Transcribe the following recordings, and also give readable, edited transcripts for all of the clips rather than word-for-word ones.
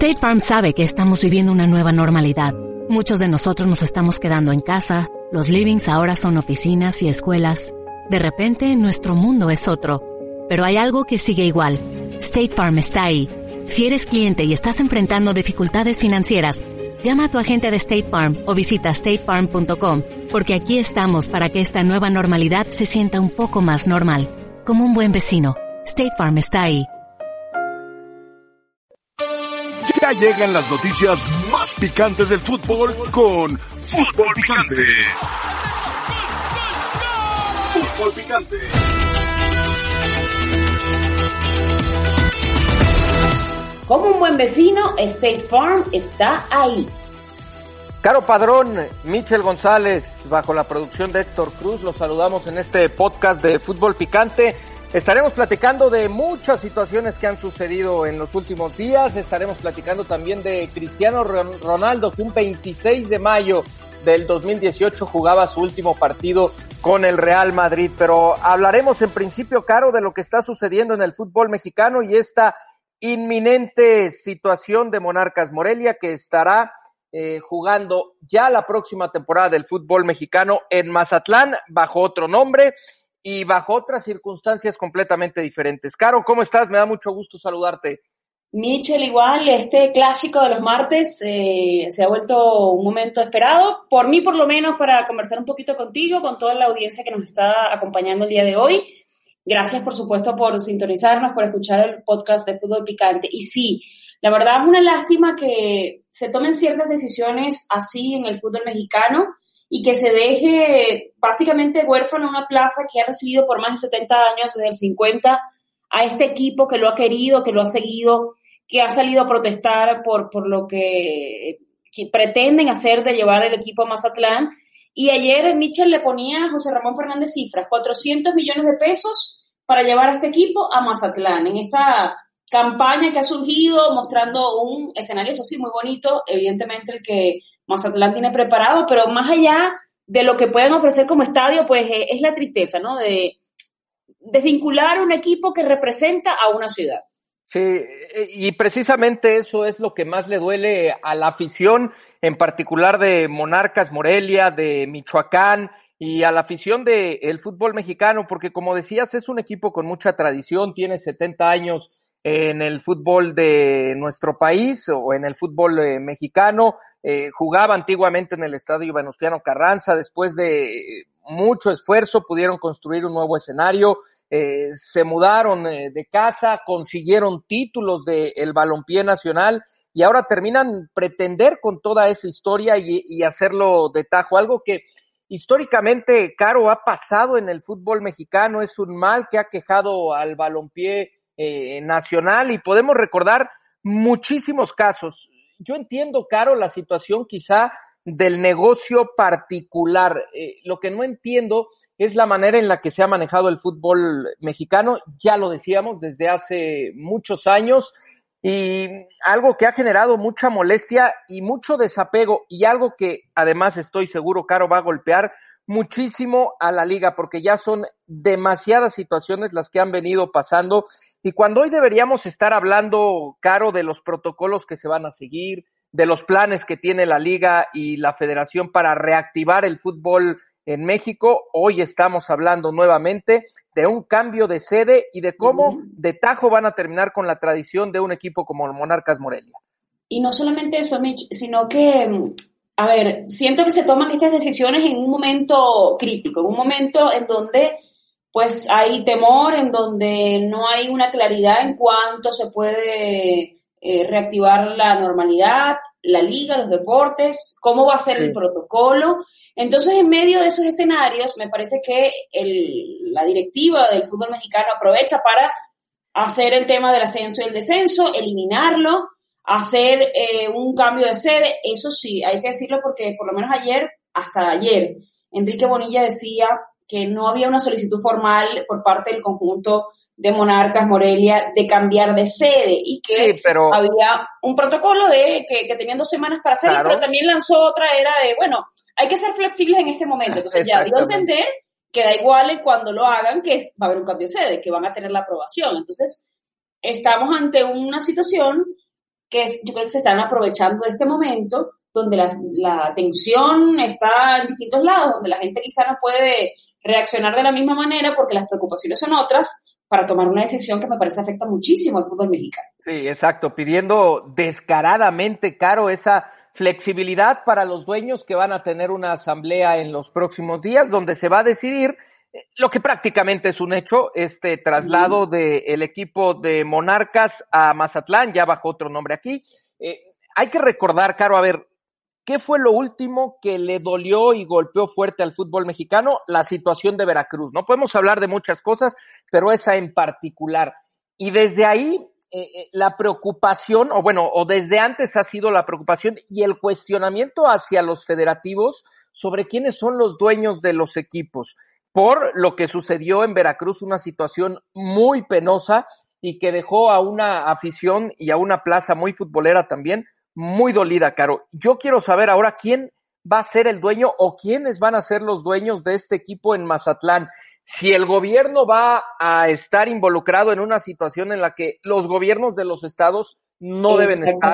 State Farm sabe que estamos viviendo una nueva normalidad. Muchos de nosotros nos estamos quedando en casa, los livings ahora son oficinas y escuelas. De repente, nuestro mundo es otro. Pero hay algo que sigue igual. State Farm está ahí. Si eres cliente y estás enfrentando dificultades financieras, llama a tu agente de State Farm o visita statefarm.com, porque aquí estamos para que esta nueva normalidad se sienta un poco más normal. Como un buen vecino, State Farm está ahí. Ya llegan las noticias más picantes del fútbol con Fútbol Picante. Fútbol Picante. Como un buen vecino, State Farm está ahí. Caro Padrón, Michel González, bajo la producción de Héctor Cruz, los saludamos en este podcast de Fútbol Picante. Estaremos platicando de muchas situaciones que han sucedido en los últimos días. Estaremos platicando también de Cristiano Ronaldo, que un 26 de mayo del 2018 jugaba su último partido con el Real Madrid. Pero hablaremos en principio, Caro, de lo que está sucediendo en el fútbol mexicano y esta inminente situación de Monarcas Morelia, que estará jugando ya la próxima temporada del fútbol mexicano en Mazatlán, bajo otro nombre y bajo otras circunstancias completamente diferentes. Caro, ¿cómo estás? Me da mucho gusto saludarte. Michel, igual, este clásico de los martes se ha vuelto un momento esperado, por mí por lo menos, para conversar un poquito contigo, con toda la audiencia que nos está acompañando el día de hoy. Gracias, por supuesto, por sintonizarnos, por escuchar el podcast de Fútbol Picante. Y sí, la verdad es una lástima que se tomen ciertas decisiones así en el fútbol mexicano y que se deje básicamente huérfano una plaza que ha recibido por más de 70 años, desde el 50, a este equipo que lo ha querido, que lo ha seguido, que ha salido a protestar por lo que pretenden hacer de llevar el equipo a Mazatlán. Y ayer Michel le ponía a José Ramón Fernández cifras, 400 millones de pesos para llevar a este equipo a Mazatlán, en esta campaña que ha surgido mostrando un escenario, eso sí, muy bonito, evidentemente el que Mazatlán tiene preparado, pero más allá de lo que pueden ofrecer como estadio, pues es la tristeza, ¿no? De desvincular un equipo que representa a una ciudad. Sí, y precisamente eso es lo que más le duele a la afición, en particular de Monarcas Morelia, de Michoacán, y a la afición del fútbol mexicano, porque como decías, es un equipo con mucha tradición, tiene 70 años en el fútbol de nuestro país o en el fútbol mexicano, jugaba antiguamente en el estadio Venustiano Carranza, después de mucho esfuerzo pudieron construir un nuevo escenario, se mudaron de casa, consiguieron títulos del balompié nacional y ahora terminan pretender con toda esa historia y hacerlo de tajo, algo que históricamente, Caro, ha pasado en el fútbol mexicano, es un mal que ha quejado al balompié nacional y podemos recordar muchísimos casos. Yo entiendo, Caro, la situación quizá del negocio particular. Lo que no entiendo es la manera en la que se ha manejado el fútbol mexicano, ya lo decíamos, desde hace muchos años, y algo que ha generado mucha molestia y mucho desapego, y algo que además estoy seguro, Caro, va a golpear muchísimo a la liga, porque ya son demasiadas situaciones las que han venido pasando, y cuando hoy deberíamos estar hablando, Caro, de los protocolos que se van a seguir, de los planes que tiene la liga y la federación para reactivar el fútbol en México, hoy estamos hablando nuevamente de un cambio de sede y de cómo de tajo van a terminar con la tradición de un equipo como el Monarcas Morelia. Y no solamente eso, Mitch, sino que, a ver, siento que se toman estas decisiones en un momento crítico, en un momento en donde pues hay temor, en donde no hay una claridad en cuánto se puede reactivar la normalidad, la liga, los deportes, cómo va a ser el protocolo. Entonces, en medio de esos escenarios, me parece que la directiva del fútbol mexicano aprovecha para hacer el tema del ascenso y el descenso, eliminarlo, hacer un cambio de sede. Eso sí, hay que decirlo porque por lo menos hasta ayer, Enrique Bonilla decía que no había una solicitud formal por parte del conjunto de Monarcas Morelia de cambiar de sede y que había un protocolo de que tenían 2 semanas para hacerlo, pero también lanzó otra era de, bueno, hay que ser flexibles en este momento. Entonces ya dio a entender que da igual cuando lo hagan, que va a haber un cambio de sede, que van a tener la aprobación. Entonces estamos ante una situación yo creo que se están aprovechando de este momento donde la tensión está en distintos lados, donde la gente quizá no puede reaccionar de la misma manera porque las preocupaciones son otras, para tomar una decisión que me parece afecta muchísimo al fútbol mexicano. Sí, exacto, pidiendo descaradamente, Caro, esa flexibilidad para los dueños que van a tener una asamblea en los próximos días donde se va a decidir lo que prácticamente es un hecho, este traslado del equipo de Monarcas a Mazatlán, ya bajo otro nombre aquí. Hay que recordar, Caro, a ver, ¿qué fue lo último que le dolió y golpeó fuerte al fútbol mexicano? La situación de Veracruz. No podemos hablar de muchas cosas, pero esa en particular. Y desde ahí, la preocupación, o desde antes ha sido la preocupación y el cuestionamiento hacia los federativos sobre quiénes son los dueños de los equipos. Por lo que sucedió en Veracruz, una situación muy penosa y que dejó a una afición y a una plaza muy futbolera también muy dolida, Caro. Yo quiero saber ahora quién va a ser el dueño o quiénes van a ser los dueños de este equipo en Mazatlán. Si el gobierno va a estar involucrado en una situación en la que los gobiernos de los estados no deben estar.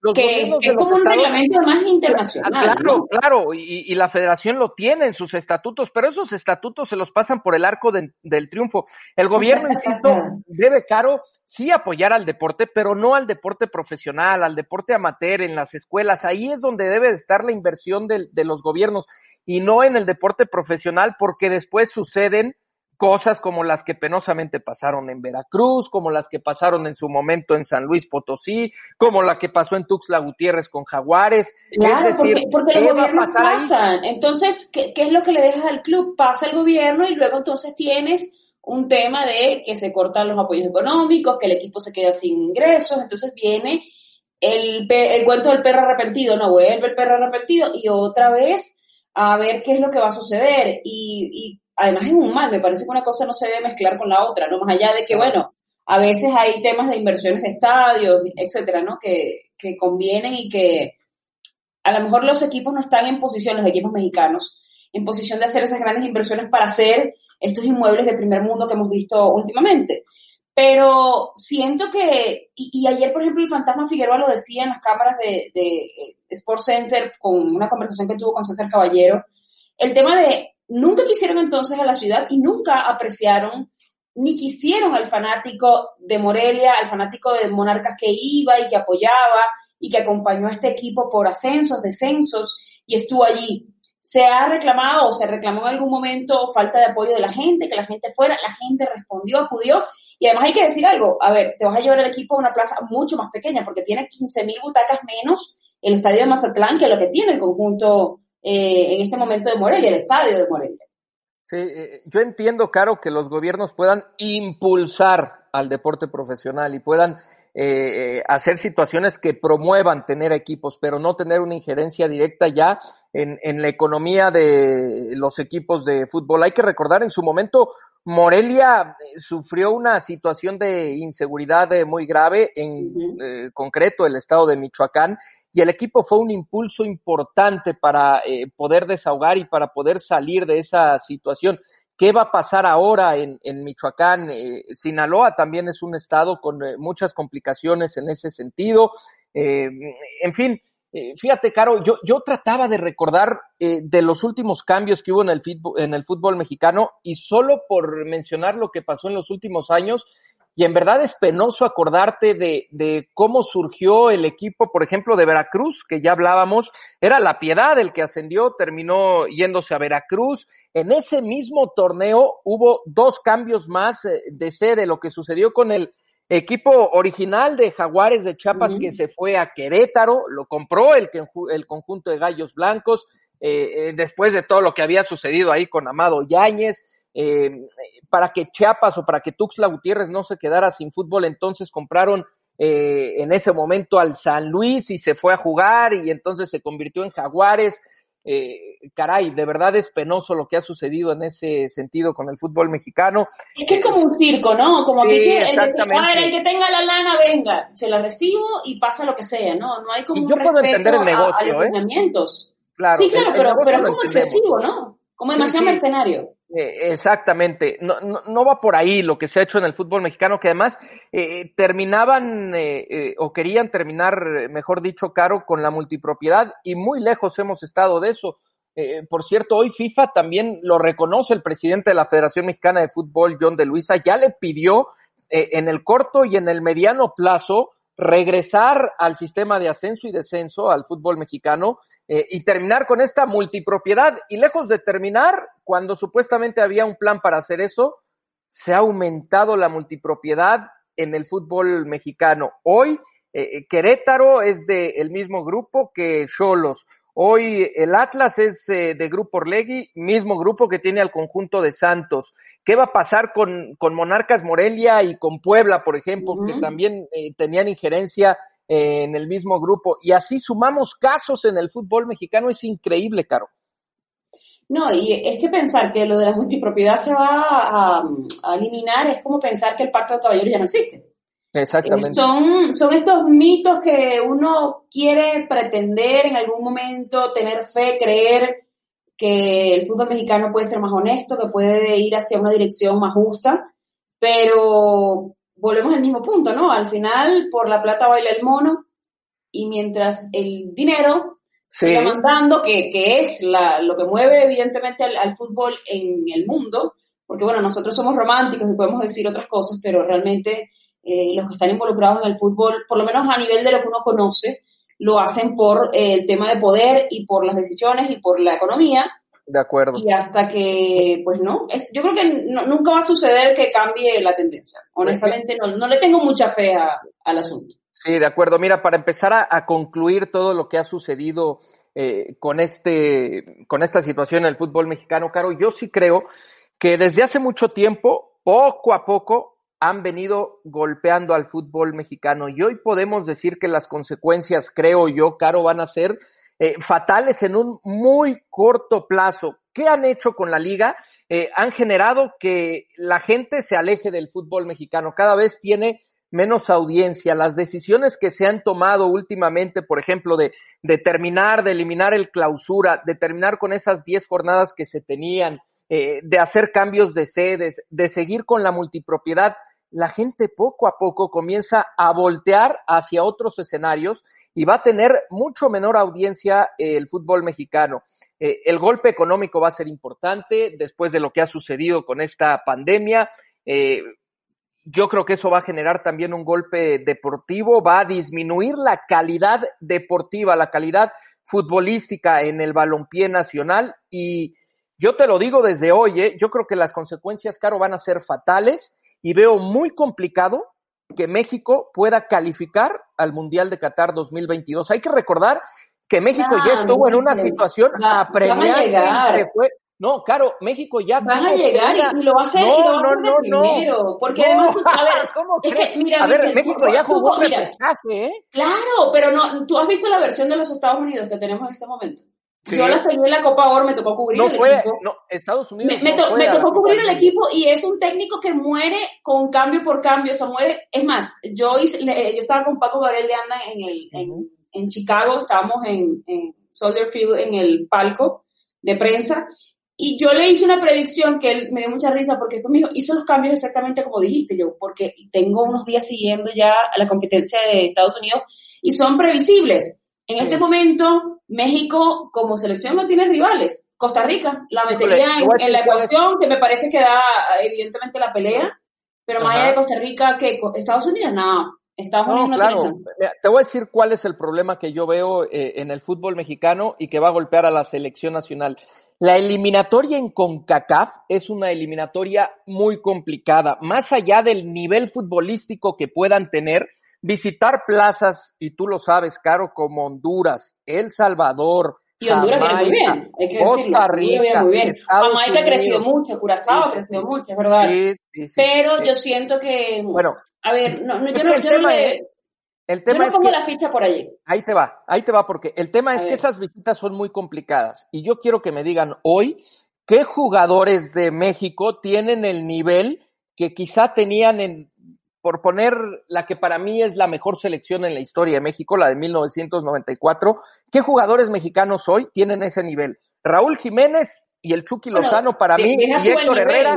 Es como un reglamento más internacional. Claro, y la federación lo tiene en sus estatutos, pero esos estatutos se los pasan por el arco del triunfo. El gobierno, insisto, debe, Caro, sí apoyar al deporte, pero no al deporte profesional, al deporte amateur en las escuelas. Ahí es donde debe estar la inversión de los gobiernos y no en el deporte profesional, porque después suceden cosas como las que penosamente pasaron en Veracruz, como las que pasaron en su momento en San Luis Potosí, como la que pasó en Tuxtla Gutiérrez con Jaguares. Claro, es decir, porque los gobiernos pasan. Ahí? Entonces, ¿qué es lo que le dejas al club? Pasa el gobierno y luego entonces tienes un tema de que se cortan los apoyos económicos, que el equipo se queda sin ingresos, entonces viene el cuento del perro arrepentido, no vuelve el perro arrepentido y otra vez a ver qué es lo que va a suceder y además es un mal, me parece que una cosa no se debe mezclar con la otra, ¿no? Más allá de que, bueno, a veces hay temas de inversiones de estadios, etcétera, ¿no? Que convienen y que a lo mejor los equipos no están en posición, los equipos mexicanos, en posición de hacer esas grandes inversiones para hacer estos inmuebles de primer mundo que hemos visto últimamente. Pero siento que, y ayer, por ejemplo, el Fantasma Figueroa lo decía en las cámaras de Sports Center con una conversación que tuvo con César Caballero, el tema de nunca quisieron entonces a la ciudad y nunca apreciaron ni quisieron al fanático de Morelia, al fanático de Monarcas que iba y que apoyaba y que acompañó a este equipo por ascensos, descensos y estuvo allí. Se ha reclamado o se reclamó en algún momento falta de apoyo de la gente, que la gente fuera, la gente respondió, acudió y además hay que decir algo, a ver, te vas a llevar el equipo a una plaza mucho más pequeña porque tiene 15,000 butacas menos el estadio de Mazatlán que lo que tiene el conjunto en este momento de Morelia, el estadio de Morelia. Sí, yo entiendo, Caro, que los gobiernos puedan impulsar al deporte profesional y puedan hacer situaciones que promuevan tener equipos, pero no tener una injerencia directa ya en la economía de los equipos de fútbol. Hay que recordar, en su momento, Morelia sufrió una situación de inseguridad muy grave, en concreto el estado de Michoacán, y el equipo fue un impulso importante para poder desahogar y para poder salir de esa situación. ¿Qué va a pasar ahora en Michoacán? Sinaloa también es un estado con muchas complicaciones en ese sentido. En fin, fíjate, Caro, yo trataba de recordar de los últimos cambios que hubo en el fútbol mexicano y solo por mencionar lo que pasó en los últimos años, y en verdad es penoso acordarte de cómo surgió el equipo, por ejemplo, de Veracruz, que ya hablábamos, era La Piedad el que ascendió, terminó yéndose a Veracruz. En ese mismo torneo hubo 2 cambios más de sede, lo que sucedió con el equipo original de Jaguares de Chiapas, que se fue a Querétaro, lo compró el conjunto de Gallos Blancos, después de todo lo que había sucedido ahí con Amado Yáñez. Para que Chiapas o para que Tuxtla Gutiérrez no se quedara sin fútbol, entonces compraron en ese momento al San Luis y se fue a jugar y entonces se convirtió en Jaguares. Caray, de verdad es penoso lo que ha sucedido en ese sentido con el fútbol mexicano. Es que es como un circo, ¿no? Como sí, que el que tenga la lana, venga, se la recibo y pasa lo que sea, ¿no? No hay como y yo puedo entender el negocio, a los lineamientos. Claro, sí, claro, pero es como excesivo, ¿no? Como demasiado mercenario. Exactamente, no va por ahí lo que se ha hecho en el fútbol mexicano, que además terminaban o querían terminar, mejor dicho, Caro, con la multipropiedad, y muy lejos hemos estado de eso. Por cierto, hoy FIFA también lo reconoce el presidente de la Federación Mexicana de Fútbol, John de Luisa, ya le pidió en el corto y en el mediano plazo regresar al sistema de ascenso y descenso al fútbol mexicano y terminar con esta multipropiedad. Y lejos de terminar, cuando supuestamente había un plan para hacer eso, se ha aumentado la multipropiedad en el fútbol mexicano. Hoy Querétaro es del mismo grupo que Xolos. Hoy el Atlas es de Grupo Orlegui, mismo grupo que tiene al conjunto de Santos. ¿Qué va a pasar con Monarcas Morelia y con Puebla, por ejemplo, que también tenían injerencia en el mismo grupo? Y así sumamos casos en el fútbol mexicano, es increíble, Caro. No, y es que pensar que lo de la multipropiedad se va a eliminar es como pensar que el pacto de caballeros ya no existe. Exactamente. Son estos mitos que uno quiere pretender en algún momento, tener fe, creer que el fútbol mexicano puede ser más honesto, que puede ir hacia una dirección más justa, pero volvemos al mismo punto, ¿no? Al final, por la plata baila el mono, y mientras el dinero siga mandando, que es lo que mueve evidentemente al fútbol en el mundo, porque bueno, nosotros somos románticos y podemos decir otras cosas, pero realmente los que están involucrados en el fútbol, por lo menos a nivel de lo que uno conoce, lo hacen por el tema de poder y por las decisiones y por la economía. De acuerdo. Y hasta que, pues no, yo creo que nunca va a suceder que cambie la tendencia. Honestamente, no le tengo mucha fe al asunto. Sí, de acuerdo. Mira, para empezar a concluir todo lo que ha sucedido con esta situación en el fútbol mexicano, Caro, yo sí creo que desde hace mucho tiempo, poco a poco, han venido golpeando al fútbol mexicano, y hoy podemos decir que las consecuencias, creo yo, Caro, van a ser fatales en un muy corto plazo. ¿Qué han hecho con la liga? Han generado que la gente se aleje del fútbol mexicano, cada vez tiene menos audiencia. Las decisiones que se han tomado últimamente, por ejemplo, de terminar, de eliminar el clausura, de terminar con esas 10 jornadas que se tenían, de hacer cambios de sedes, de seguir con la multipropiedad, la gente poco a poco comienza a voltear hacia otros escenarios y va a tener mucho menor audiencia el fútbol mexicano. El golpe económico va a ser importante después de lo que ha sucedido con esta pandemia. Yo creo que eso va a generar también un golpe deportivo, va a disminuir la calidad deportiva, la calidad futbolística en el balompié nacional, y yo te lo digo desde hoy, yo creo que las consecuencias, Caro, van a ser fatales, y veo muy complicado que México pueda calificar al Mundial de Qatar 2022. Hay que recordar que México ya estuvo en una situación apremiante. No, Caro, México ya van a llegar y lo va a hacer, primero, porque además, a ver, ¿cómo es que, mira, a ver, Michelle, México ya jugó repechaje, Claro, pero no, tú has visto la versión de los Estados Unidos que tenemos en este momento. Sí. Yo la seguí en la Copa Oro, me tocó cubrir el equipo. No, Estados Unidos me tocó cubrir el equipo, y es un técnico que muere con cambio por cambio, o sea, muere. Es más, yo estaba con Paco Gabriel de Anda en Chicago, estábamos en Soldier Field en el palco de prensa, y yo le hice una predicción que él me dio mucha risa, porque después me dijo, hizo los cambios exactamente como dijiste, yo, porque tengo unos días siguiendo ya a la competencia de Estados Unidos y son previsibles. En este momento, México como selección no tiene rivales. Costa Rica la metería en la ecuación, que me parece que da evidentemente la pelea, pero más allá de Costa Rica, que Estados Unidos, no. Estados Unidos no claro. tiene chance. Te voy a decir cuál es el problema que yo veo en el fútbol mexicano y que va a golpear a la selección nacional. La eliminatoria en CONCACAF es una eliminatoria muy complicada. Más allá del nivel futbolístico que puedan tener, visitar plazas, y tú lo sabes, Caro, como Honduras, El Salvador, y Honduras viene muy bien, hay que Costa Rica, muy bien. Jamaica ha crecido mucho, Curazao ha crecido mucho, es verdad. Sí, pero yo siento que, bueno, a ver, el tema es pongo la ficha por allí. Ahí te va, porque el tema es que esas visitas son muy complicadas, y yo quiero que me digan hoy qué jugadores de México tienen el nivel que quizá tenían por poner la que para mí es la mejor selección en la historia de México, la de 1994, ¿qué jugadores mexicanos hoy tienen ese nivel? Raúl Jiménez y el Chucky Lozano para mí, y Héctor Herrera,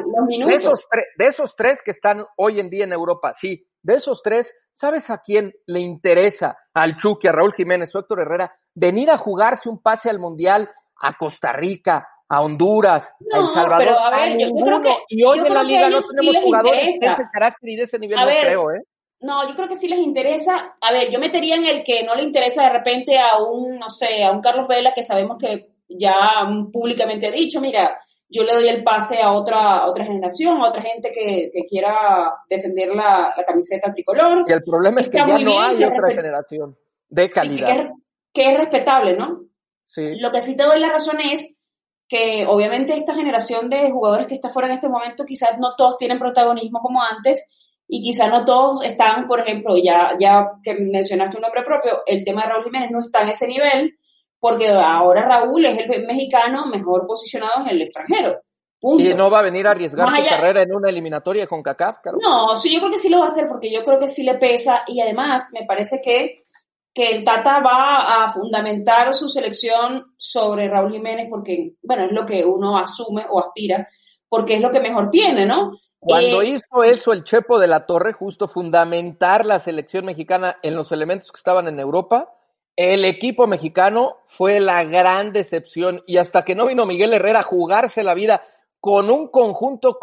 de esos tres que están hoy en día en Europa, sí, de esos tres, ¿sabes a quién le interesa? Al Chucky, a Raúl Jiménez o Héctor Herrera, venir a jugarse un pase al Mundial a Costa Rica, a Honduras, a El Salvador, pero a ver, yo creo que, y hoy en la liga no tenemos jugadores de ese carácter y de ese nivel, creo, ¿eh? No, yo creo que sí les interesa. A ver, yo metería en el que no le interesa de repente a un, no sé, a un Carlos Vela, que sabemos que ya públicamente ha dicho, mira, yo le doy el pase a otra generación, a otra gente que quiera defender la camiseta tricolor. Y el problema es que ya no hay otra generación de calidad. Sí, que es respetable, ¿no? Sí. Lo que sí te doy la razón es que obviamente esta generación de jugadores que está fuera en este momento, quizás no todos tienen protagonismo como antes, y quizás no todos están, por ejemplo, ya que mencionaste un nombre propio, el tema de Raúl Jiménez no está en ese nivel, porque ahora Raúl es el mexicano mejor posicionado en el extranjero. Punto. ¿Y no va a venir a arriesgar su carrera en una eliminatoria con CONCACAF, Caro? No, sí, yo creo que sí lo va a hacer, porque yo creo que sí le pesa, y además me parece que el Tata va a fundamentar su selección sobre Raúl Jiménez, porque, bueno, es lo que uno asume o aspira, porque es lo que mejor tiene, ¿no? Cuando hizo eso el Chepo de la Torre, justo fundamentar la selección mexicana en los elementos que estaban en Europa, el equipo mexicano fue la gran decepción, y hasta que no vino Miguel Herrera a jugarse la vida con un conjunto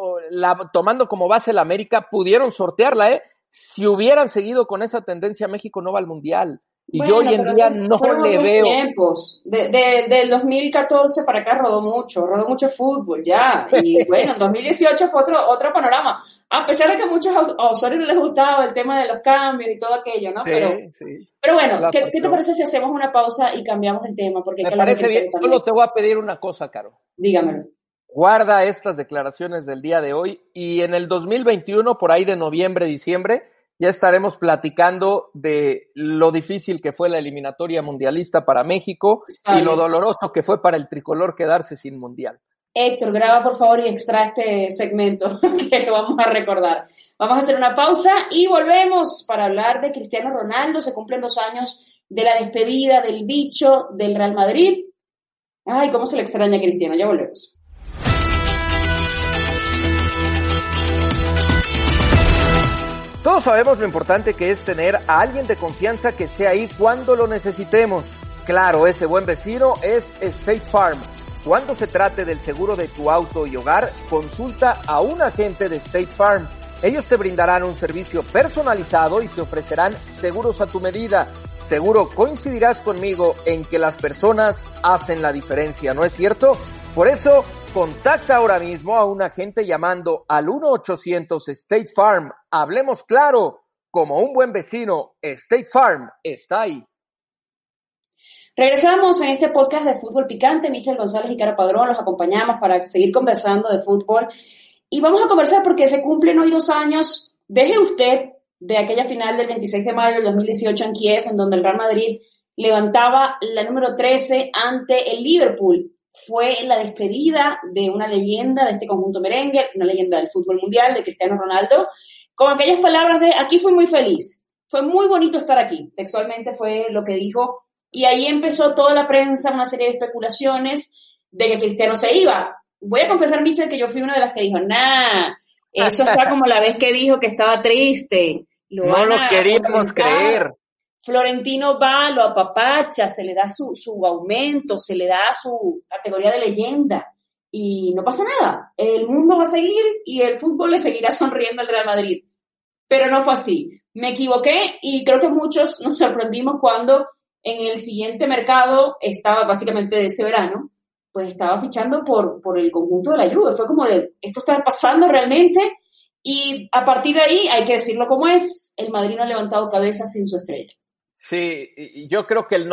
tomando como base la América, pudieron sortearla, ¿eh? Si hubieran seguido con esa tendencia, México no va al Mundial. Y yo hoy en día no le veo. Tiempos. Del 2014 para acá rodó mucho fútbol ya. Y bueno, en 2018 fue otro panorama. A pesar de que a muchos a usuarios no les gustaba el tema de los cambios y todo aquello, ¿no? Sí. Pero bueno, ¿qué te parece si hacemos una pausa y cambiamos el tema? Porque me parece bien. Solo te voy a pedir una cosa, Caro. Dígamelo. Guarda estas declaraciones del día de hoy y en el 2021, por ahí de noviembre, diciembre, ya estaremos platicando de lo difícil que fue la eliminatoria mundialista para México y lo doloroso que fue para el tricolor quedarse sin mundial. Héctor, graba por favor y extrae este segmento que lo vamos a recordar. Vamos a hacer una pausa y volvemos para hablar de Cristiano Ronaldo. Se cumplen 2 años de la despedida del bicho del Real Madrid. Ay, cómo se le extraña a Cristiano. Ya volvemos. Todos sabemos lo importante que es tener a alguien de confianza que esté ahí cuando lo necesitemos. Claro, ese buen vecino es State Farm. Cuando se trate del seguro de tu auto y hogar, consulta a un agente de State Farm. Ellos te brindarán un servicio personalizado y te ofrecerán seguros a tu medida. Seguro coincidirás conmigo en que las personas hacen la diferencia, ¿no es cierto? Por eso, contacta ahora mismo a un agente llamando al 1-800 State Farm. Hablemos claro, como un buen vecino, State Farm está ahí. Regresamos en este podcast de Fútbol Picante. Michel González y Caro Padrón los acompañamos para seguir conversando de fútbol. Y vamos a conversar porque se cumplen hoy 2 años, deje usted, de aquella final del 26 de mayo del 2018 en Kiev, en donde el Real Madrid levantaba la número 13 ante el Liverpool. Fue la despedida de una leyenda de este conjunto merengue, una leyenda del fútbol mundial, de Cristiano Ronaldo, con aquellas palabras de: aquí fui muy feliz, fue muy bonito estar aquí. Textualmente fue lo que dijo, y ahí empezó toda la prensa, una serie de especulaciones de que Cristiano se iba. Voy a confesar, Michel, que yo fui una de las que dijo: eso está como la vez que dijo que estaba triste. No lo queríamos creer. Florentino va, lo apapacha, se le da su aumento, se le da su categoría de leyenda y no pasa nada. El mundo va a seguir y el fútbol le seguirá sonriendo al Real Madrid. Pero no fue así. Me equivoqué y creo que muchos nos sorprendimos cuando en el siguiente mercado estaba, básicamente de ese verano, pues estaba fichando por el conjunto de la Juve. Fue como de, esto está pasando realmente, y a partir de ahí, hay que decirlo como es, el Madrid no ha levantado cabeza sin su estrella. Sí, y yo creo que el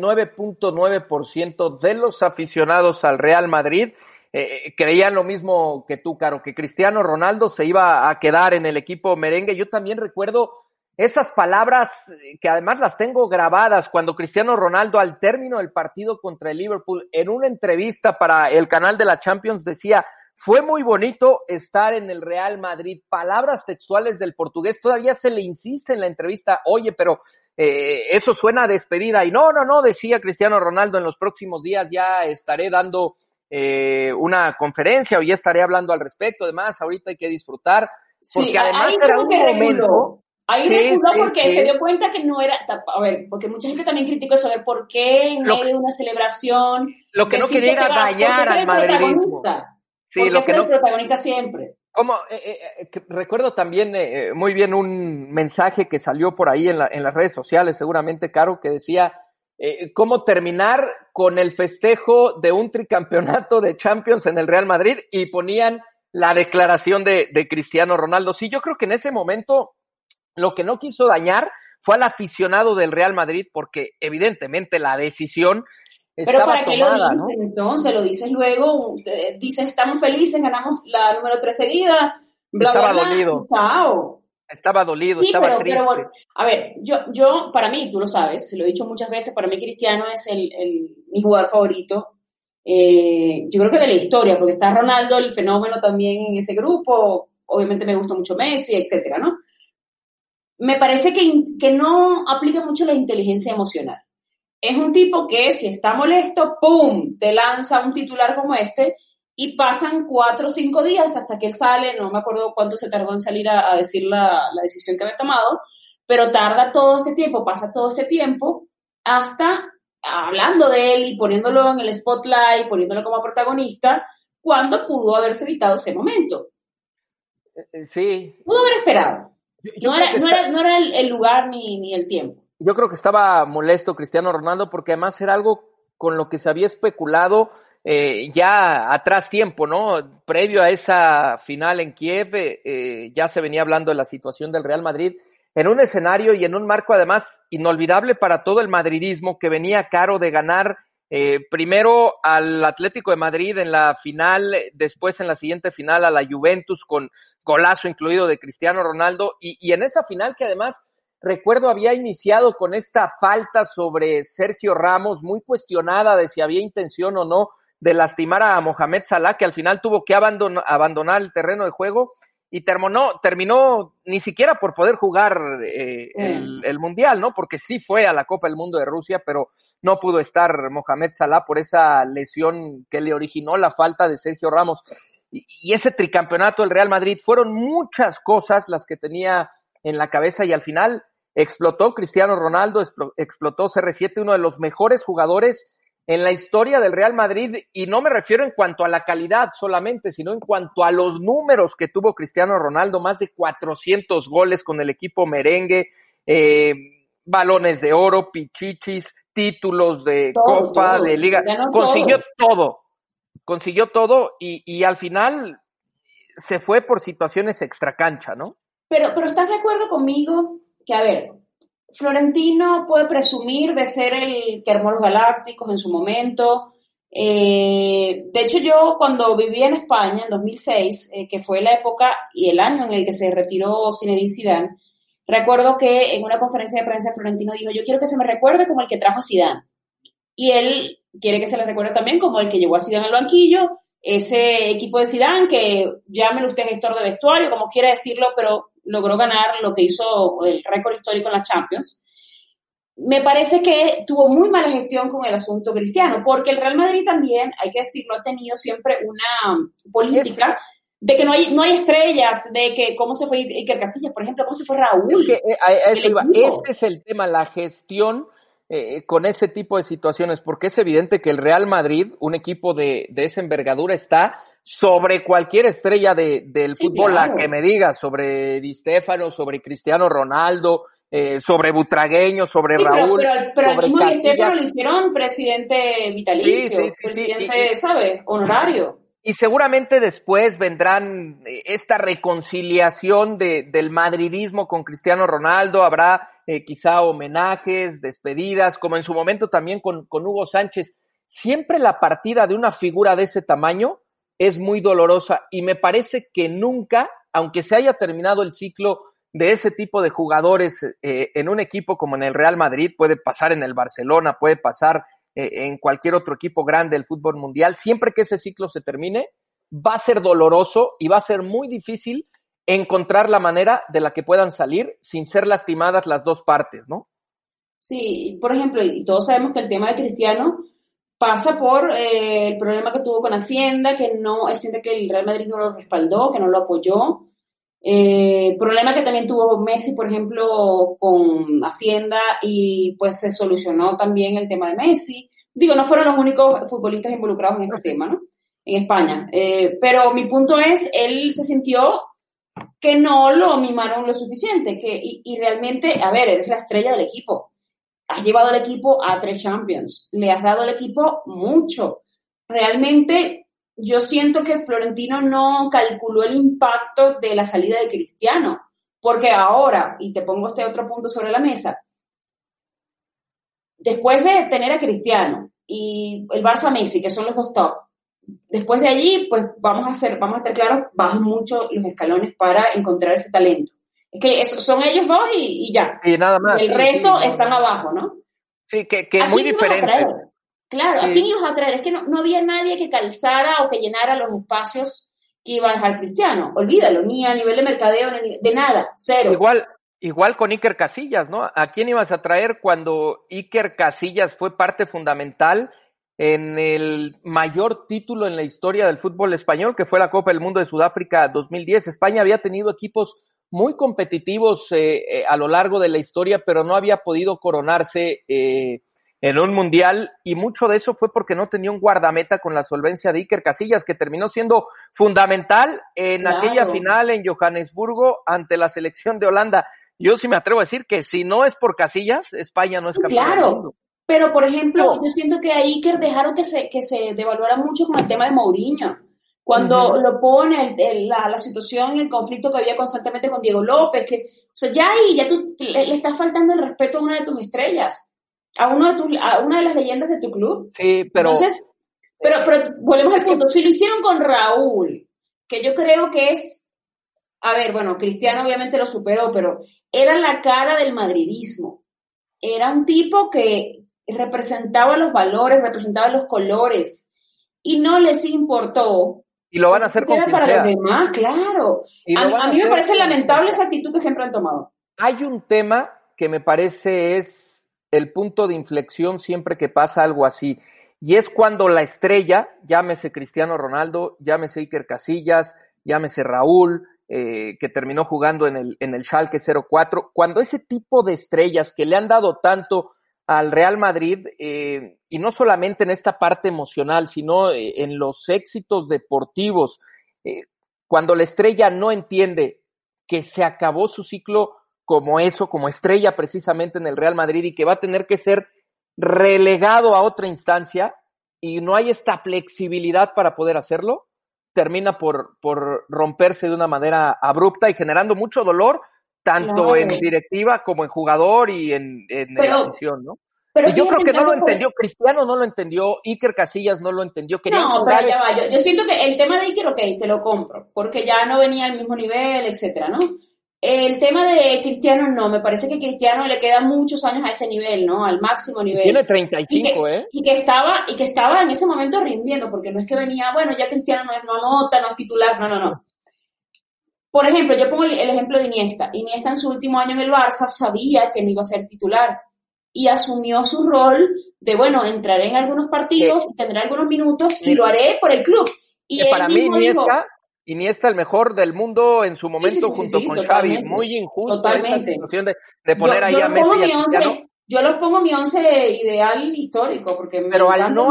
99.9% de los aficionados al Real Madrid creían lo mismo que tú, Caro, que Cristiano Ronaldo se iba a quedar en el equipo merengue. Yo también recuerdo esas palabras que además las tengo grabadas cuando Cristiano Ronaldo, al término del partido contra el Liverpool, en una entrevista para el canal de la Champions, decía: fue muy bonito estar en el Real Madrid. Palabras textuales del portugués. Todavía se le insiste en la entrevista: oye, pero eso suena a despedida. Y no, decía Cristiano Ronaldo: en los próximos días ya estaré dando una conferencia, o ya estaré hablando al respecto. Además, ahorita hay que disfrutar, porque Sí, además ahí era como un que momento. reculó. Ahí Sí, reculó sí, porque sí. se dio cuenta que no era, a ver, porque mucha gente también criticó eso de por qué en Lo medio de una celebración Lo que no decir que quería te era vas, porque dañar ser al el madridismo. protagonista, Sí, porque lo que ser el no. protagonista siempre. Como, recuerdo también muy bien un mensaje que salió por ahí en las redes sociales, seguramente, Caro, que decía cómo terminar con el festejo de un tricampeonato de Champions en el Real Madrid, y ponían la declaración de Cristiano Ronaldo. Sí, yo creo que en ese momento lo que no quiso dañar fue al aficionado del Real Madrid, porque evidentemente la decisión Pero estaba ¿para qué lo tomada, dices ¿no? entonces? Lo dices luego, dices estamos felices, ganamos la número 3 seguida, bla, bla, Estaba bla, y dolido, chao. estaba dolido, Sí, estaba pero triste. bueno, a ver, yo, para mí, tú lo sabes, se lo he dicho muchas veces, para mí Cristiano es mi jugador favorito. Yo creo que de la historia, porque está Ronaldo, el fenómeno también en ese grupo, obviamente me gusta mucho Messi, etcétera, ¿no? Me parece que no aplica mucho la inteligencia emocional. Es un tipo que si está molesto, ¡pum!, te lanza un titular como este y pasan 4 o 5 días hasta que él sale, no me acuerdo cuánto se tardó en salir a decir la decisión que había tomado, pero tarda todo este tiempo, pasa todo este tiempo hasta hablando de él y poniéndolo en el spotlight, poniéndolo como protagonista, cuando pudo haberse evitado ese momento. Sí, Pudo haber esperado. yo creo que No era el lugar ni el tiempo. yo creo que estaba molesto Cristiano Ronaldo, porque además era algo con lo que se había especulado ya atrás tiempo, ¿no? Previo a esa final en Kiev, ya se venía hablando de la situación del Real Madrid en un escenario y en un marco además inolvidable para todo el madridismo, que venía Caro de ganar primero al Atlético de Madrid en la final, después en la siguiente final a la Juventus con golazo incluido de Cristiano Ronaldo, y en esa final que además recuerdo había iniciado con esta falta sobre Sergio Ramos, muy cuestionada de si había intención o no de lastimar a Mohamed Salah, que al final tuvo que abandonar el terreno de juego, y terminó ni siquiera por poder jugar el Mundial, ¿no? Porque sí fue a la Copa del Mundo de Rusia, pero no pudo estar Mohamed Salah por esa lesión que le originó la falta de Sergio Ramos. Y ese tricampeonato del Real Madrid, fueron muchas cosas las que tenía en la cabeza, y al final explotó Cristiano Ronaldo, explotó CR7, uno de los mejores jugadores en la historia del Real Madrid, y no me refiero en cuanto a la calidad solamente, sino en cuanto a los números que tuvo Cristiano Ronaldo, más de 400 goles con el equipo merengue, balones de oro, pichichis, títulos de Copa, de Liga, consiguió todo, y al final se fue por situaciones extracancha, ¿no? Pero ¿estás de acuerdo conmigo que, a ver, Florentino puede presumir de ser el que armó los Galácticos en su momento? De hecho, yo cuando vivía en España, en 2006, que fue la época y el año en el que se retiró Zinedine Zidane, recuerdo que en una conferencia de prensa Florentino dijo: yo quiero que se me recuerde como el que trajo a Zidane. Y él quiere que se le recuerde también como el que llevó a Zidane al banquillo, ese equipo de Zidane que, llámelo usted gestor de vestuario, como quiera decirlo, pero logró ganar lo que hizo el récord histórico en la Champions. Me parece que tuvo muy mala gestión con el asunto Cristiano, porque el Real Madrid también, hay que decirlo, ha tenido siempre una política de que no hay estrellas, de que cómo se fue Iker Casillas, por ejemplo, cómo se fue Raúl. Es que a eso iba. Este es el tema, la gestión con ese tipo de situaciones, porque es evidente que el Real Madrid, un equipo de esa envergadura, está sobre cualquier estrella del fútbol, claro. La que me digas, sobre Di Stéfano, sobre Cristiano Ronaldo, sobre Butragueño, sobre Raúl. Pero al mismo Di Stéfano lo hicieron presidente vitalicio, presidente, ¿sabes? Honorario. Y seguramente después vendrán esta reconciliación del madridismo con Cristiano Ronaldo, habrá quizá homenajes, despedidas, como en su momento también con Hugo Sánchez. Siempre la partida de una figura de ese tamaño es muy dolorosa, y me parece que nunca, aunque se haya terminado el ciclo de ese tipo de jugadores en un equipo como en el Real Madrid, puede pasar en el Barcelona, puede pasar en cualquier otro equipo grande del fútbol mundial, siempre que ese ciclo se termine, va a ser doloroso y va a ser muy difícil encontrar la manera de la que puedan salir sin ser lastimadas las dos partes, ¿no? Sí, por ejemplo, y todos sabemos que el tema de Cristiano pasa por el problema que tuvo con Hacienda, él siente que el Real Madrid no lo respaldó, que no lo apoyó. Problema que también tuvo Messi, por ejemplo, con Hacienda, y pues se solucionó también el tema de Messi. Digo, no fueron los únicos futbolistas involucrados en este tema, ¿no? En España. Pero mi punto es, él se sintió que no lo mimaron lo suficiente, y realmente, a ver, eres la estrella del equipo. Has llevado al equipo a 3 Champions, le has dado al equipo mucho. Realmente yo siento que Florentino no calculó el impacto de la salida de Cristiano, porque ahora, y te pongo este otro punto sobre la mesa, después de tener a Cristiano y el Barça Messi, que son los 2 top, después de allí, pues vamos a estar claros, bajan mucho los escalones para encontrar ese talento. Es que son ellos 2 y ya. Y nada más. El resto están abajo, ¿no? Sí, que muy diferente. Claro, ¿a quién ibas a traer? Es que no había nadie que calzara o que llenara los espacios que iba a dejar Cristiano. Olvídalo, ni a nivel de mercadeo, ni de nada, cero. Igual con Iker Casillas, ¿no? ¿A quién ibas a traer cuando Iker Casillas fue parte fundamental en el mayor título en la historia del fútbol español, que fue la Copa del Mundo de Sudáfrica 2010? España había tenido equipos muy competitivos a lo largo de la historia, pero no había podido coronarse en un mundial, y mucho de eso fue porque no tenía un guardameta con la solvencia de Iker Casillas, que terminó siendo fundamental en aquella final en Johannesburgo ante la selección de Holanda. Yo sí me atrevo a decir que si no es por Casillas, España no es campeón del mundo. Pero por ejemplo, yo siento que a Iker dejaron que se devaluara mucho con el tema de Mourinho. Cuando lo pone la situación, el conflicto que había constantemente con Diego López, o sea, ya tú le estás faltando el respeto a una de tus estrellas, a una de las leyendas de tu club. Sí, pero... Entonces, pero volvemos al punto. Si lo hicieron con Raúl, que yo creo que es... A ver, bueno, Cristiano obviamente lo superó, pero era la cara del madridismo. Era un tipo que representaba los valores, representaba los colores, y no les importó. Y lo van a hacer con quien para sea. Los demás, claro. A mí me parece lamentable esa actitud que siempre han tomado. Hay un tema que me parece es el punto de inflexión siempre que pasa algo así, y es cuando la estrella, llámese Cristiano Ronaldo, llámese Iker Casillas, llámese Raúl, que terminó jugando en el Schalke 04, cuando ese tipo de estrellas que le han dado tanto al Real Madrid, y no solamente en esta parte emocional, sino en los éxitos deportivos, cuando la estrella no entiende que se acabó su ciclo como estrella precisamente en el Real Madrid, y que va a tener que ser relegado a otra instancia, y no hay esta flexibilidad para poder hacerlo, termina por romperse de una manera abrupta y generando mucho dolor, tanto en directiva como en jugador y en la afición, ¿no? Y yo creo que no lo entendió, Cristiano no lo entendió, Iker Casillas no lo entendió. Pero ya va, yo siento que el tema de Iker, te lo compro, porque ya no venía al mismo nivel, etcétera, ¿no? El tema de Cristiano no, me parece que Cristiano le quedan muchos años a ese nivel, ¿no? Al máximo nivel. Tiene 35, y que estaba en ese momento rindiendo, porque no es que venía, bueno, ya Cristiano no anota, no es titular, no. Por ejemplo, yo pongo el ejemplo de Iniesta. Iniesta en su último año en el Barça sabía que no iba a ser titular y asumió su rol de, bueno, entraré en algunos partidos y tendré algunos minutos y lo haré por el club. Y para mí Iniesta el mejor del mundo en su momento, junto con Xavi. Muy injusto esta situación de poner ahí a Messi y a Cristiano. Yo los pongo mi 11 ideal histórico, porque pero al no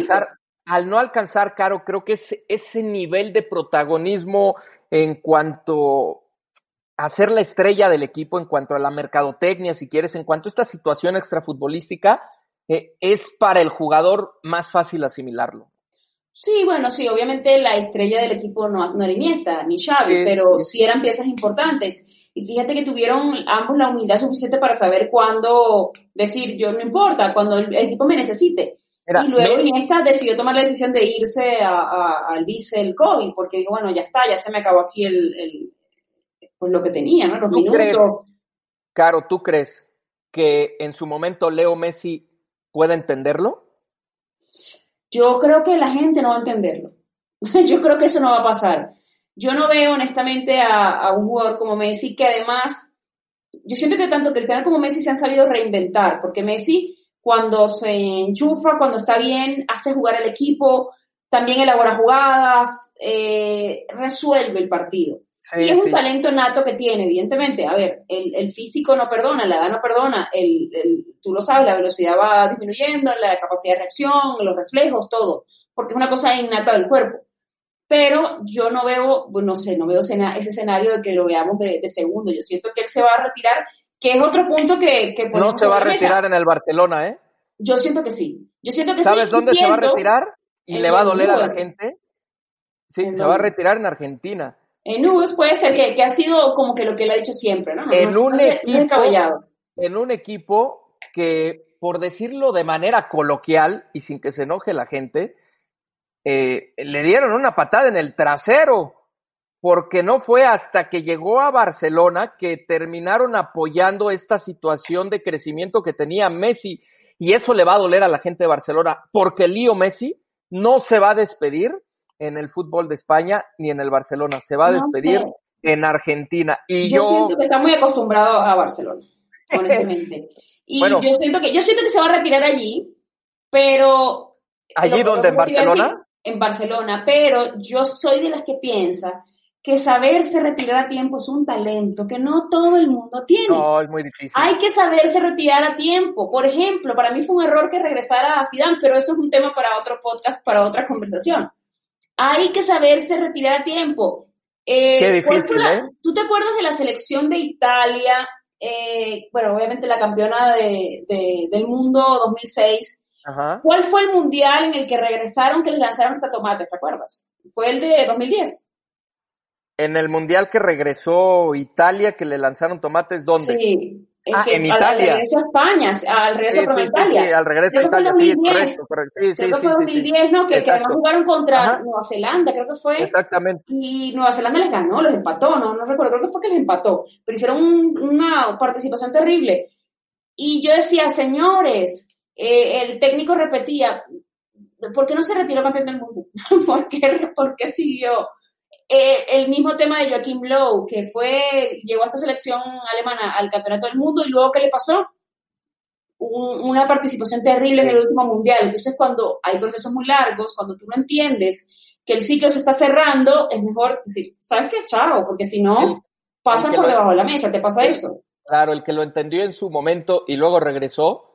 alcanzar, Caro, creo que ese nivel de protagonismo en cuanto a ser la estrella del equipo, en cuanto a la mercadotecnia, si quieres, en cuanto a esta situación extrafutbolística, es para el jugador más fácil asimilarlo. Sí, bueno, sí, obviamente la estrella del equipo no era Iniesta ni Xavi, pero sí eran piezas importantes. Y fíjate que tuvieron ambos la humildad suficiente para saber cuándo decir, yo no importa, cuando el equipo me necesite. Y luego Iniesta decidió tomar la decisión de irse al vice el COVID, porque dijo, bueno, ya está, ya se me acabó aquí pues lo que tenía, ¿no? Los minutos. Caro, ¿tú crees que en su momento Leo Messi puede entenderlo? Yo creo que la gente no va a entenderlo. Yo creo que eso no va a pasar. Yo no veo honestamente a un jugador como Messi, que además, yo siento que tanto Cristiano como Messi se han sabido reinventar, porque Messi, cuando se enchufa, cuando está bien, hace jugar al equipo, también elabora jugadas, resuelve el partido. Sí, y es un talento nato que tiene, evidentemente. A ver, el físico no perdona, la edad no perdona, tú lo sabes, la velocidad va disminuyendo, la capacidad de reacción, los reflejos, todo, porque es una cosa innata del cuerpo. Pero yo no veo, no veo ese escenario de que lo veamos de segundo. Yo siento que él se va a retirar, que es otro punto que no se va a retirar en el Barcelona, ¿eh? Yo siento que sí. ¿Sabes dónde se va a retirar? Y le va a doler a la gente. Sí, se va a retirar en Argentina. En Nubes puede ser que ha sido como que lo que él ha dicho siempre, ¿no? En un equipo que, por decirlo de manera coloquial y sin que se enoje la gente, le dieron una patada en el trasero, porque no fue hasta que llegó a Barcelona que terminaron apoyando esta situación de crecimiento que tenía Messi, y eso le va a doler a la gente de Barcelona, porque Leo Messi no se va a despedir en el fútbol de España ni en el Barcelona, se va a despedir en Argentina. Y yo siento que está muy acostumbrado a Barcelona, honestamente. Y bueno, yo siento que se va a retirar allí, pero ¿allí donde en Barcelona? En Barcelona, pero yo soy de las que piensa que saberse retirar a tiempo es un talento que no todo el mundo tiene. No, es muy difícil. Hay que saberse retirar a tiempo. Por ejemplo, para mí fue un error que regresara a Zidane, pero eso es un tema para otro podcast, para otra conversación. Hay que saberse retirar a tiempo. Qué difícil, ¿Tú te acuerdas de la selección de Italia? Bueno, obviamente la campeona del mundo 2006. Ajá. ¿Cuál fue el mundial en el que regresaron que les lanzaron hasta tomates? ¿Te acuerdas? Fue el de 2010. En el mundial que regresó Italia, que le lanzaron tomates, ¿dónde? Sí. En Italia. Al regreso a España, al regreso a Italia. Sí, al regreso a Italia, sí, correcto. Creo que fue 2010, ¿no? Que además jugaron contra Nueva Zelanda, creo que fue. Exactamente. Y Nueva Zelanda les ganó, los empató, no recuerdo, creo que fue que les empató. Pero hicieron una participación terrible. Y yo decía, señores, el técnico repetía, ¿por qué no se retiró campeón del mundo? ¿Por qué siguió? El mismo tema de Joachim Löw, que llegó a esta selección alemana al campeonato del mundo y luego ¿qué le pasó? Una participación terrible en el último mundial. Entonces, cuando hay procesos muy largos, cuando tú no entiendes que el ciclo se está cerrando, es mejor decir, ¿sabes qué? Chao, porque si no, pasas por debajo de la mesa, te pasa eso. Claro, el que lo entendió en su momento y luego regresó,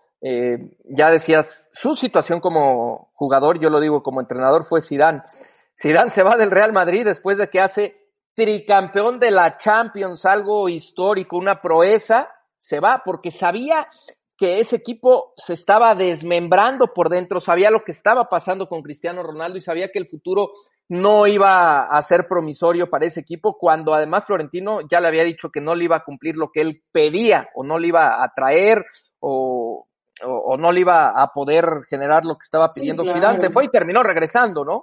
ya decías, su situación como jugador, yo lo digo como entrenador, fue Zidane. Zidane se va del Real Madrid después de que hace tricampeón de la Champions, algo histórico, una proeza, se va porque sabía que ese equipo se estaba desmembrando por dentro, sabía lo que estaba pasando con Cristiano Ronaldo y sabía que el futuro no iba a ser promisorio para ese equipo, cuando además Florentino ya le había dicho que no le iba a cumplir lo que él pedía, o no le iba a traer, o no le iba a poder generar lo que estaba pidiendo. Sí, claro. Zidane se fue y terminó regresando, ¿no?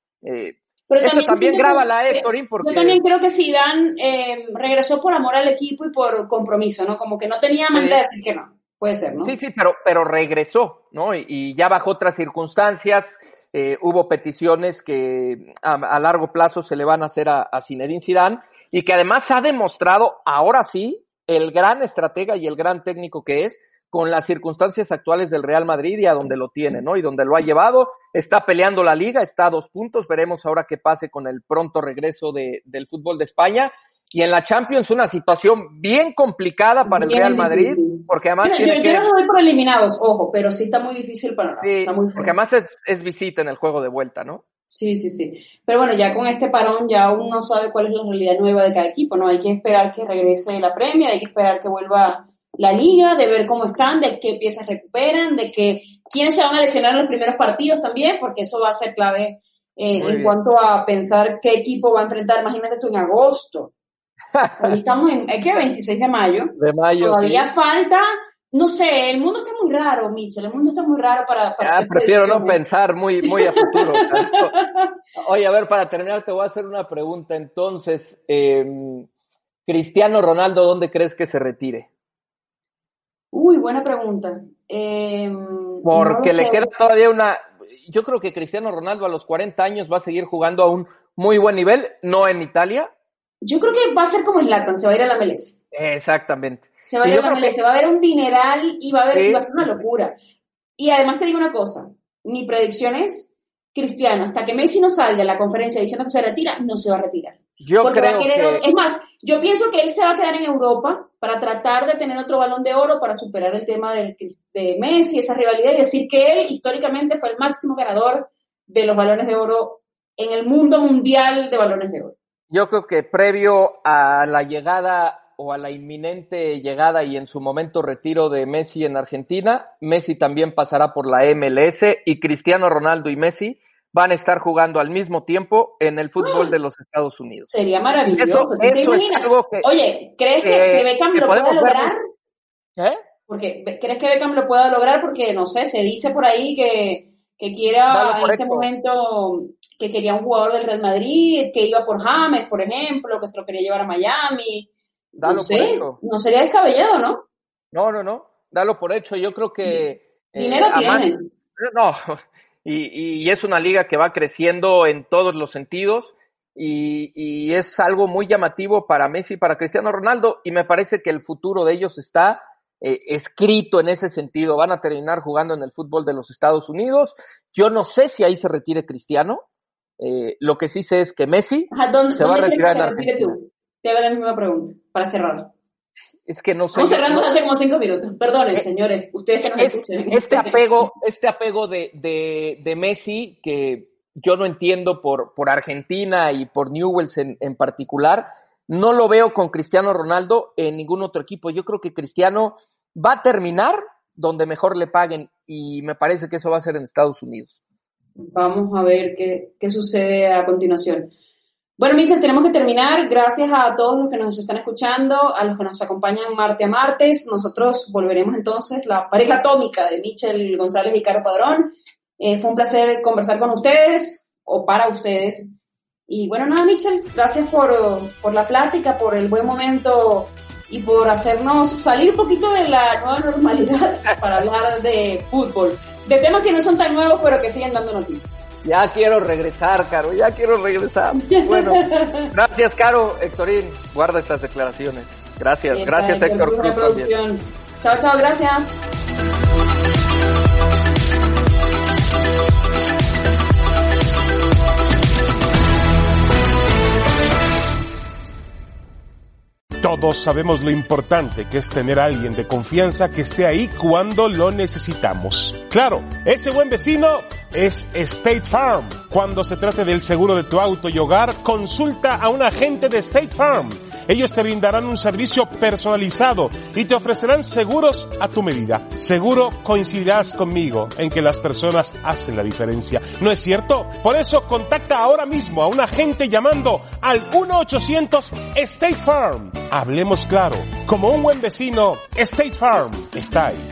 Pero esto también graba la Héctorín porque... Yo también creo que Zidane regresó por amor al equipo y por compromiso, ¿no? Como que no tenía manera de decir que no. Puede ser, ¿no? Sí, pero regresó, ¿no? Y ya bajo otras circunstancias, hubo peticiones que a largo plazo se le van a hacer a Zinedine Zidane, y que además ha demostrado ahora sí el gran estratega y el gran técnico que es, con las circunstancias actuales del Real Madrid y a donde lo tiene, ¿no? Y donde lo ha llevado, está peleando la Liga, está a 2 puntos, veremos ahora qué pase con el pronto regreso del fútbol de España. Y en la Champions una situación bien complicada para el Real Madrid, porque además yo no doy por eliminados, ojo, pero sí está muy difícil para sí, porque además es visita en el juego de vuelta, ¿no? Sí. Pero bueno, ya con este parón ya uno no sabe cuál es la realidad nueva de cada equipo, ¿no? Hay que esperar que regrese la Premier, hay que esperar que vuelva la Liga, de ver cómo están, de qué piezas recuperan, de quiénes se van a lesionar en los primeros partidos también, porque eso va a ser clave en cuanto a pensar qué equipo va a enfrentar. Imagínate tú en agosto. Hoy estamos en 26 de mayo. Todavía falta, no sé, el mundo está muy raro, Michel, el mundo está muy raro para prefiero no pensar muy a futuro. Oye, a ver, para terminar te voy a hacer una pregunta. Entonces, Cristiano Ronaldo, ¿dónde crees que se retire? Uy, buena pregunta. Porque le queda todavía yo creo que Cristiano Ronaldo a los 40 años va a seguir jugando a un muy buen nivel, no en Italia. Yo creo que va a ser como Zlatan, se va a ir a la MLS. Exactamente. Se va a ir a la MLS, va a haber un dineral y va a ser una locura. Y además te digo una cosa, mi predicción es Cristiano, hasta que Messi no salga en la conferencia diciendo que se retira, no se va a retirar. Yo porque creo es más, yo pienso que él se va a quedar en Europa para tratar de tener otro Balón de Oro para superar el tema de Messi, esa rivalidad, y decir que él históricamente fue el máximo ganador de los Balones de Oro en el mundo mundial de Balones de Oro. Yo creo que previo a la llegada o a la inminente llegada y en su momento retiro de Messi en Argentina, Messi también pasará por la MLS y Cristiano Ronaldo y Messi van a estar jugando al mismo tiempo en el fútbol de los Estados Unidos. Sería maravilloso. Eso es algo que... Oye, ¿crees que Beckham lo pueda lograr? Porque ¿crees que Beckham lo pueda lograr? Porque, no sé, se dice por ahí que quiera en este momento, que quería un jugador del Real Madrid, que iba por James, por ejemplo, que se lo quería llevar a Miami. Dalo no sé, por hecho. No sería descabellado, ¿no? No, dalo por hecho. Yo creo que... Dinero tienen. No, y es una liga que va creciendo en todos los sentidos y es algo muy llamativo para Messi y para Cristiano Ronaldo, y me parece que el futuro de ellos está escrito en ese sentido. Van a terminar jugando en el fútbol de los Estados Unidos. Yo no sé si ahí se retire Cristiano. Lo que sí sé es que Messi ¿Dónde se va a retirar en Argentina. Tú? Te hago la misma pregunta, para cerrar. Es que no sé. Estamos cerrando hace como 5 minutos. Perdonen, señores, ustedes que nos escuchen. Este apego de Messi, que yo no entiendo por Argentina y por Newell's en particular, no lo veo con Cristiano Ronaldo en ningún otro equipo. Yo creo que Cristiano va a terminar donde mejor le paguen, y me parece que eso va a ser en Estados Unidos. Vamos a ver qué sucede a continuación. Bueno, Michel, tenemos que terminar. Gracias a todos los que nos están escuchando, a los que nos acompañan martes a martes. Nosotros volveremos entonces, la pareja atómica de Michel González y Caro Padrón. Fue un placer conversar con ustedes, o para ustedes. Y bueno, nada, Michel, gracias por la plática, por el buen momento y por hacernos salir un poquito de la nueva normalidad para hablar de fútbol. De temas que no son tan nuevos, pero que siguen dando noticias. Ya quiero regresar, Caro, ya quiero regresar. Bueno, gracias, Caro. Héctorín, guarda estas declaraciones. Gracias, bien, gracias, Héctor Cruz. Chao, gracias. Todos sabemos lo importante que es tener a alguien de confianza que esté ahí cuando lo necesitamos. Claro, ese buen vecino es State Farm. Cuando se trate del seguro de tu auto y hogar, consulta a un agente de State Farm. Ellos te brindarán un servicio personalizado y te ofrecerán seguros a tu medida. Seguro coincidirás conmigo en que las personas hacen la diferencia, ¿no es cierto? Por eso contacta ahora mismo a un agente llamando al 1-800-STATE FARM. Hablemos claro, como un buen vecino, State Farm está ahí.